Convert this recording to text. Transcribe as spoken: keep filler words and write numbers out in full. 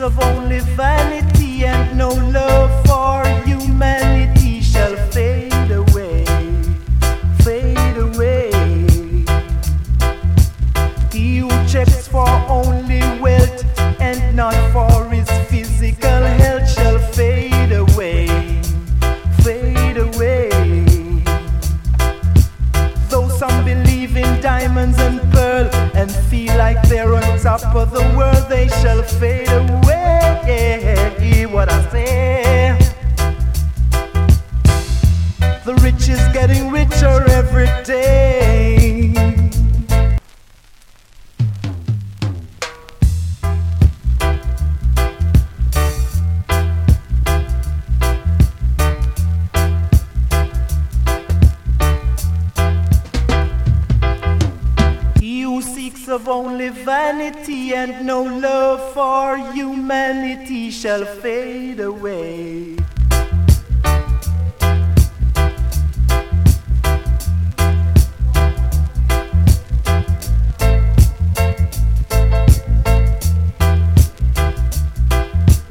of only vanity and no love for humanity shall fade away, fade away. He who checks for only wealth and not for his physical health shall fade away, fade away. Though some believe in diamonds and pearl and feel like they're on top of the world, they shall fade away. What I say, the rich is getting richer every day. He who seeks of only vanity and no love for humanity shall fade away.